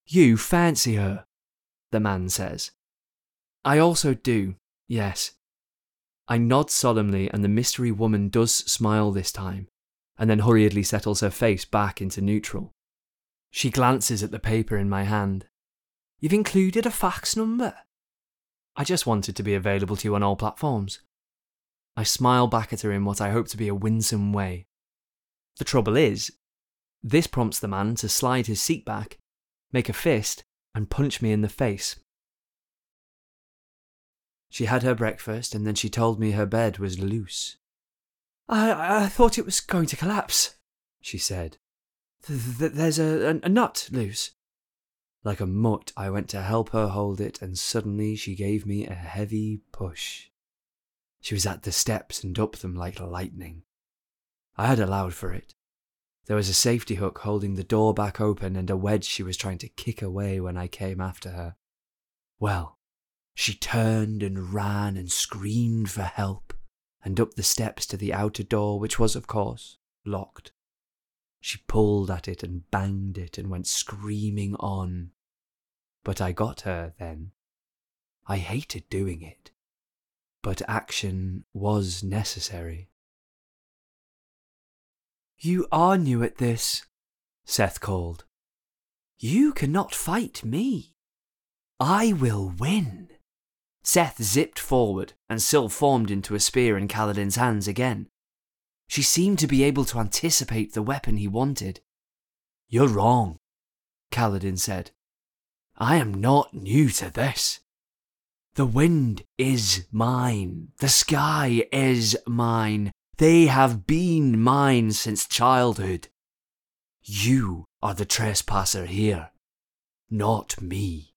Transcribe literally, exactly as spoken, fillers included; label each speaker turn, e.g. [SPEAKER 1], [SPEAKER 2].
[SPEAKER 1] You fancy her, the man says. I also do, yes. I nod solemnly, and the mystery woman does smile this time, and then hurriedly settles her face back into neutral. She glances at the paper in my hand. You've included a fax number? I just wanted to be available to you on all platforms. I smile back at her in what I hope to be a winsome way. The trouble is, this prompts the man to slide his seat back, make a fist, and punch me in the face. She had her breakfast, and then she told me her bed was loose. I, I thought it was going to collapse, she said. Th- th- there's a, a, a nut loose. Like a mutt, I went to help her hold it, and suddenly she gave me a heavy push. She was at the steps and up them like lightning. I had allowed for it. There was a safety hook holding the door back open and a wedge she was trying to kick away when I came after her. Well, she turned and ran and screamed for help, and up the steps to the outer door, which was, of course, locked. She pulled at it and banged it and went screaming on. But I got her then. I hated doing it, but action was necessary. You are new at this, Seth called. You cannot fight me. I will win. Seth zipped forward, and Syl formed into a spear in Kaladin's hands again. She seemed to be able to anticipate the weapon he wanted. You're wrong, Kaladin said. I am not new to this. The wind is mine. The sky is mine. They have been mine since childhood. You are the trespasser here, not me.